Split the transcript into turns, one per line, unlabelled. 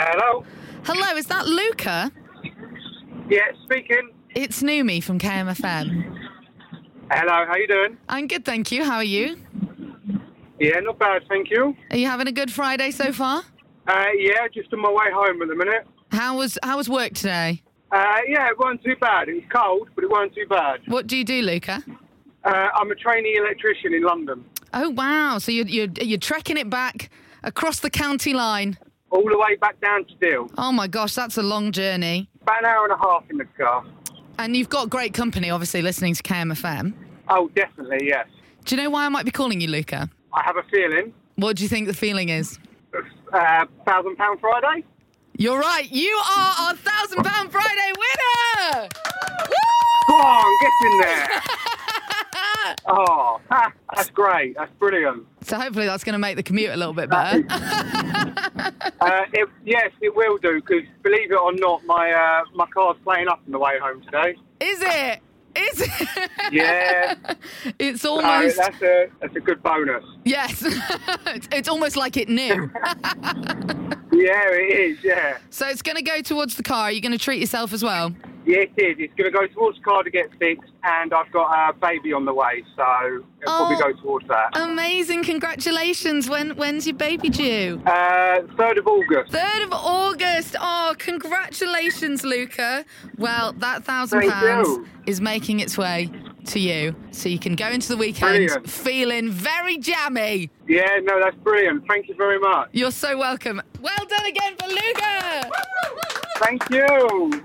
Hello?
Hello, is that Luca?
Yeah, speaking.
It's Numi from KMFM.
Hello, how you doing?
I'm good, thank you. How are you?
Yeah, not bad, thank you.
Are you having a good Friday so far?
Yeah, just on my way home at the minute.
How was work today?
Yeah, it wasn't too bad. It was cold, but it wasn't too bad.
What do you do, Luca?
I'm a trainee electrician in London.
Oh wow! So you're trekking it back across the county line.
All the way back down to Deal.
Oh my gosh, that's a long journey.
About an hour and a half in the car.
And you've got great company, obviously, listening to KMFM.
Oh, definitely, yes.
Do you know why I might be calling you, Luca?
I have a feeling.
What do you think the feeling is?
£1,000 Friday?
You're right. You are our £1,000 Friday winner!
Go on, get in there. Oh, that's great. That's brilliant.
So hopefully that's going to make the commute a little bit better.
Yes, it will do, because believe it or not, my car's playing up on the way home today.
Is it? Is it?
Yeah.
It's almost...
that's a good bonus.
Yes. It's almost like it knew.
Yeah, it is, yeah.
So it's going to go towards the car. Are you going to treat yourself as well?
Yeah, it is. It's going to go towards the car to get fixed, and I've got a baby on the way, so it'll probably go towards that.
Amazing. Congratulations. When's your baby due?
3rd of August.
3rd of August. Oh, congratulations, Luca. Well, that
Thank
£1,000
you.
is making its way to you, so you can go into the weekend
Brilliant.
feeling very jammy.
Yeah, no, that's brilliant. Thank you very much.
You're so welcome. Well done again for Luca.
Thank you.